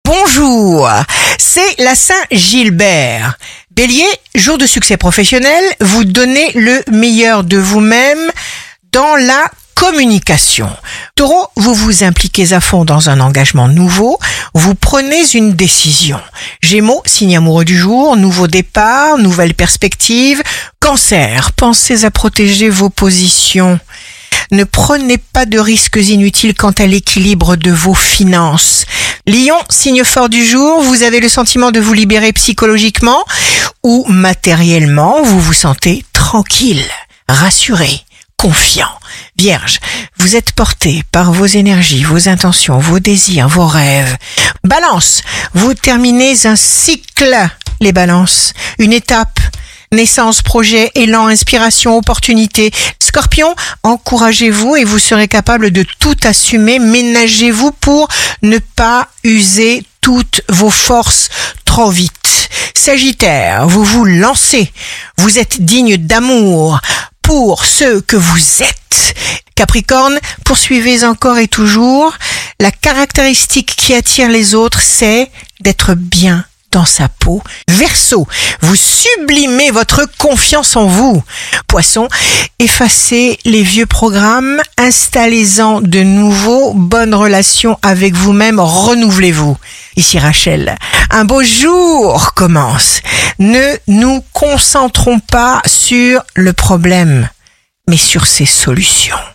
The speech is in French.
Bonjour, c'est la Saint-Gilbert. Bélier, jour de succès professionnel, vous donnez le meilleur de vous-même dans la communication. Taureau, vous vous impliquez à fond dans un engagement nouveau, vous prenez une décision. Gémeaux, signe amoureux du jour, nouveau départ, nouvelle perspective. Cancer, pensez à protéger vos positions. Ne prenez pas de risques inutiles quant à l'équilibre de vos finances. Lion, signe fort du jour, vous avez le sentiment de vous libérer psychologiquement ou matériellement, vous vous sentez tranquille, rassuré, confiant. Vierge, vous êtes porté par vos énergies, vos intentions, vos désirs, vos rêves. Balance, vous terminez un cycle, les balances, une étape. Naissance, projet, élan, inspiration, opportunité. Scorpion, encouragez-vous et vous serez capable de tout assumer. Ménagez-vous pour ne pas user toutes vos forces trop vite. Sagittaire, vous vous lancez. Vous êtes digne d'amour pour ceux que vous êtes. Capricorne, poursuivez encore et toujours. La caractéristique qui attire les autres, c'est d'être bien dans sa peau. Verseau, vous sublimez votre confiance en vous. Poisson, effacez les vieux programmes, installez-en de nouveaux, bonnes relations avec vous-même, renouvelez-vous. Ici Rachel, un beau jour commence. Ne nous concentrons pas sur le problème, mais sur ses solutions.